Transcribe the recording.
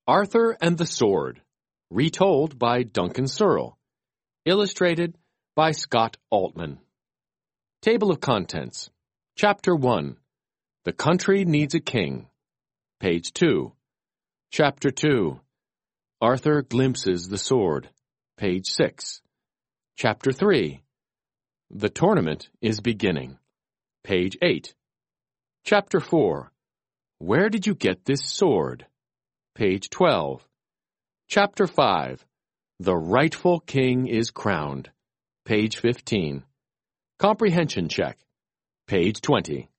Arthur and the Sword, retold by Duncan Searle, illustrated by Scott Altman. Table of Contents, Chapter 1, The Country Needs a King, Page 2. Chapter 2, Arthur Glimpses the Sword, Page 6. Chapter 3, The Tournament is Beginning, Page 8. Chapter 4, Where Did You Get This Sword? Page 12. Chapter 5, The Rightful King is Crowned, Page 15. Comprehension Check, Page 20.